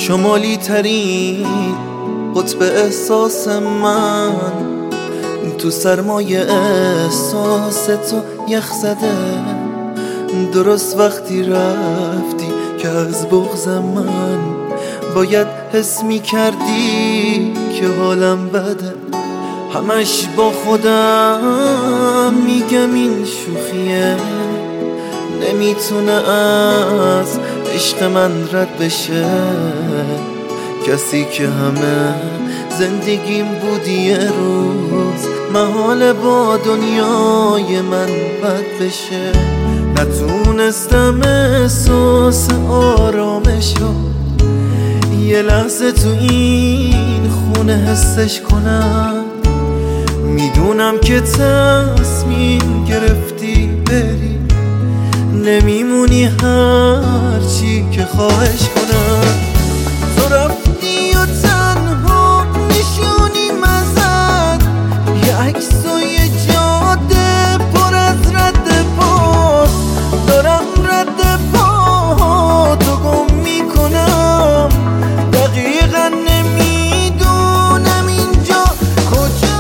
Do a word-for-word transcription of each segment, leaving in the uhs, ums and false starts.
شمالی ترین قطب احساس من، تو سرمایه احساس تو یخ زده. درست وقتی رفتی که از بغض من باید حس می کردی که حالم بده. همش با خودم میگم این شوخیه، نمیتونه از عشق من رد بشه. کسی که همه زندگیم بودی یه روز محال با دنیای من بد بشه. نتونستم احساس آرامشو یه لحظه تو این خونه حسش کنم. میدونم که تصمیم گرفتی بری، نمیمونی هرچی که خواهش کنم. تو رفتی و تنها نشونی مزد، یه عکس و یه جاده پر از رد پا. دارم رد پا تو گم میکنم، دقیقا نمیدونم اینجا کجا.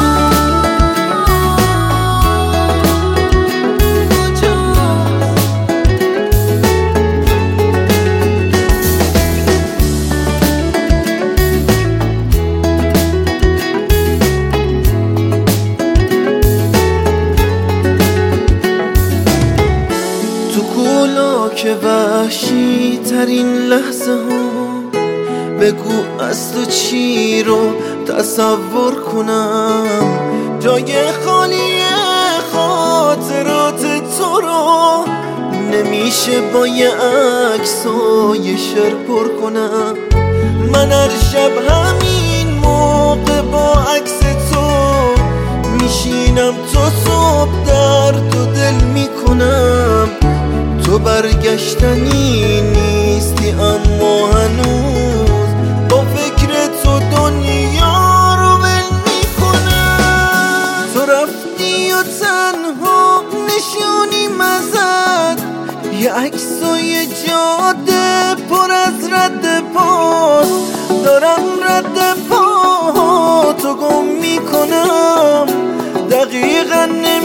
که وحشی ترین لحظه ها، بگو از تو چی رو تصور کنم. جای خالی خاطرات تو رو نمیشه با یه عکس و یه شعر پر کنم. من هر شب همین موقع با عکس تو میشینم، تو صبح درد و دل میکنم. تو برگشتنی نیستی اما هنوز با فکر تو دنیا رو ول میکنم. تو رفتی و تنها نشونی مزد، یه عکس و یه جاده پر از رد پاست. دارم رد پا تو گم میکنم، دقیقا